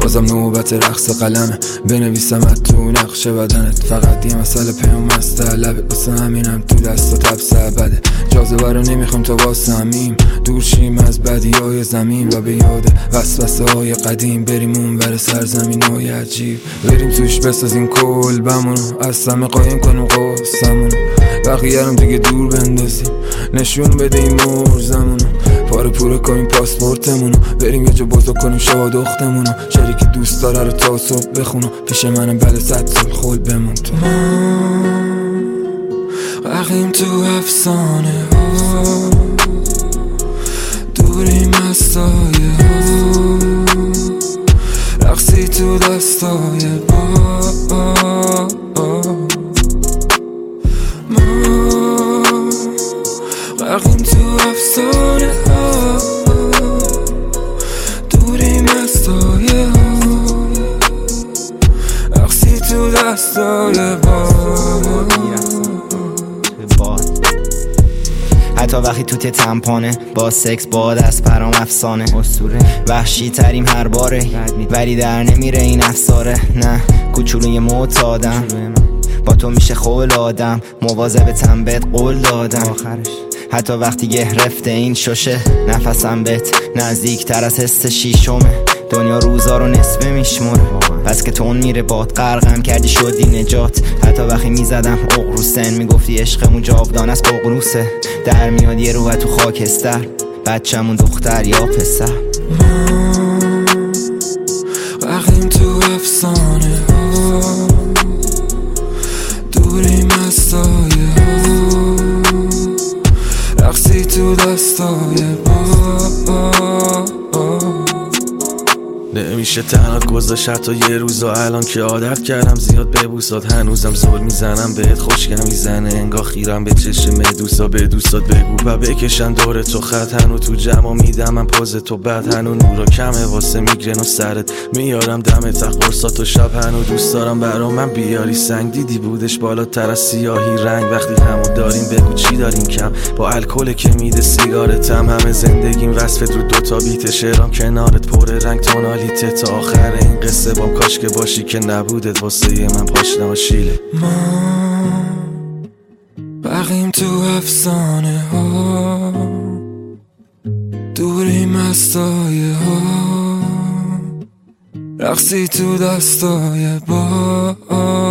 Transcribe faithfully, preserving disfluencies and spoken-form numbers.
بازم نوبت رقص قلمه، بنویسمت تو نقش بدنت. فقط یه مسئله پیام از طلبه، واسه همینم تو دست و تبس بده. جاذبه رو نمیخوام تا واسمیم، دور شیم از بدی های زمین و به یاد وسوسه های قدیم. بریم اون بر سرزمین های عجیب، بریم توش بسازیم کل بمونو، از سمه قایم کنیم قصمونو. بقیه رو دیگه دور بندازیم، نشون بدیم مرزمونو. پاره پوره کنیم پاسپورتمونو، بریم یه جا بزرگ کنیم شاد اختمونو. شعری که دوست داره رو تا صبح بخونو، پیش منم بله صد سال خل بمون تو. ما غرقیم تو افسانه ها، دوریم از سایه ها، رقصی تو دستای با. ما غرقیم تو افسانه ها، دوریم از سایه ها، رقصی تو دستای با. حتی وقتی تو تمپانه با سکس باد از پرام افسانه، وحشی تریم هر باره ولی در نمیره این افساره. نه کوچولوی معتادم، با تو میشه خول آدم، مواظبتم بهت قول دادم. حتی وقتی گرفته این شوشه، نفسم بهت نزدیک تر از حس شیشمه. دنیا روزا رو نصفه میشمره، پس که تون میره باد غرقم کردی شدی نجات. حتی وقتی میزدم اقروسن، میگفتی عشقمون جاودان از ققنوسه. در میاد یه رو تو خاکستر، بچمون دختر یا پسر. ما غرقیم تو افسانه ها، دوریم از سایه ها، رقصی تو دستای با. نمیشه تنها گذاشت حتی یه روزا، الان که عادت کردم زیاد ببوسات. هنوزم زل میزنم بهت، خوشگم میزنه انگار خیرم به چشم دوستا. به دوستات بگو و بکشن دور تو خط، هنو تو جمع میدم من پاز تو بد. هنو نورا کمه واسه میگرن و سرت میارم دم تق قرصات و شب. هنو دوست دارم برا من بیاری سنگ، دیدی بودش بالاتر از سیاهی رنگ. وقتی همو داریم بگو چی داریم کم، با الکل که میده سیگارتم. همه زندگیم وصفت رو دوتا بیت، شعرام کنارت پر رنگ تونالیته. تا آخر این قصه بام کاش که باشی که نبودت، واسه من پاشنه و شیله. ما غرقیم تو افسانه ها، دوریم از سایه ها، رقصی تو دستای با.